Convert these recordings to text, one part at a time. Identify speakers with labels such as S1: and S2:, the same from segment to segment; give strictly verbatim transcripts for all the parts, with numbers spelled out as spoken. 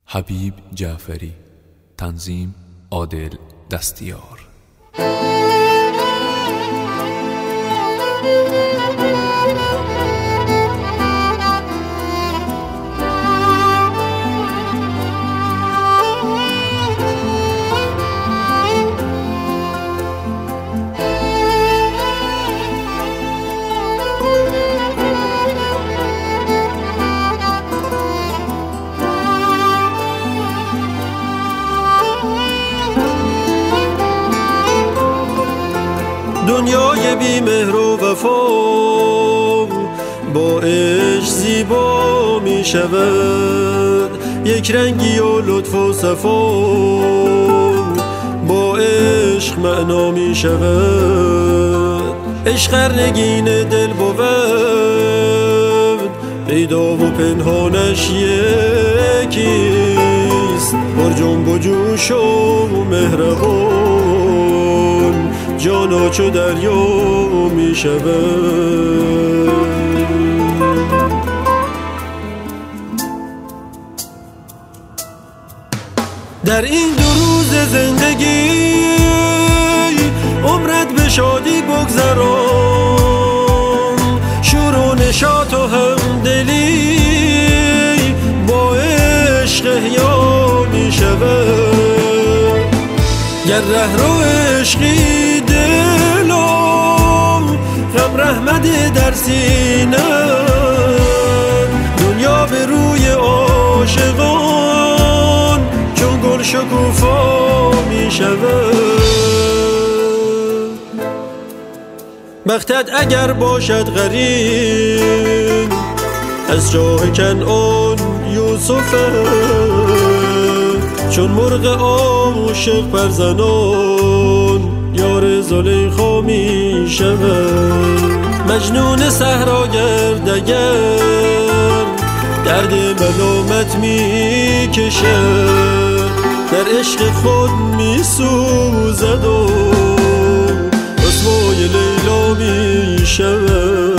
S1: حبیب جعفری. تنظیم عادل دستیار.
S2: دنیای بی مهر و وفا با عشق زیبا می شود، یک رنگی و لطف و صفا با عشق معنا می شود. عشق نگین دل بود، پیدا و پنهانش یکیست، پر جنب و جوش و مهربان، جانا چو دریا می شود. در این دو روز زندگی عمرت به شادی بگذران، شور و نشاط و همدلی با عشق احیا می شود. گر ره رو عشقی دلم غم رحمت در سینه، دنیا به روی عاشقان چون گل شکوفا می شود. بختت اگر باشد غریب از جاه کنعان یوسفه، چون مرغ عاشق بر زنان یار زلیخا می شود. مجنون صحراگرد اگر درد ملامت می کشد، در عشق خود می سوزد و رسوای لیلا می شود.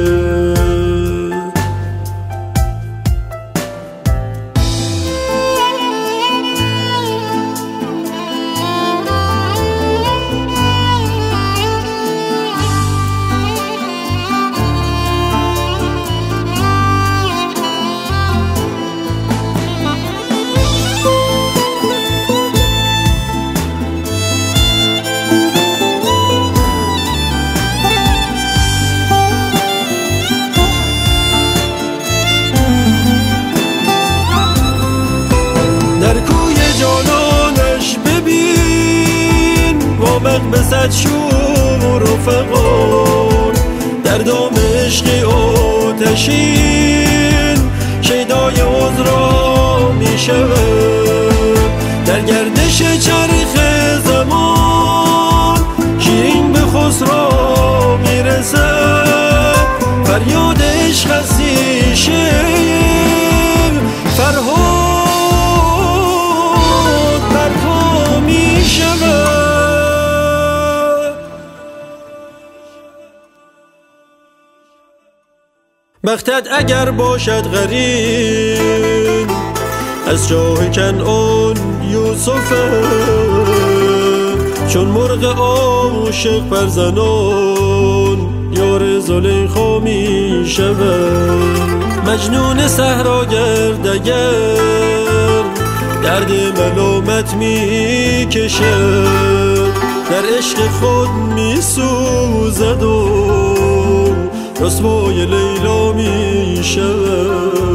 S2: در کوی جانانش ببین وامق به صد شور و فغان، در دام عشقی آتشین شیدای عذرا می شود. در گردش چرخ زمان شیرین به خسرا می رسد، فریاد عشق هستیشه فرهاد بختت اگر باشد غریب از جاه کنعان یوسفه، چون مرغ عاشق بر زنان یار زلیخا می شود. مجنون صحراگرد اگر درد ملامت می کشد، در عشق خود می سوزد و رسوای لیلا می شود.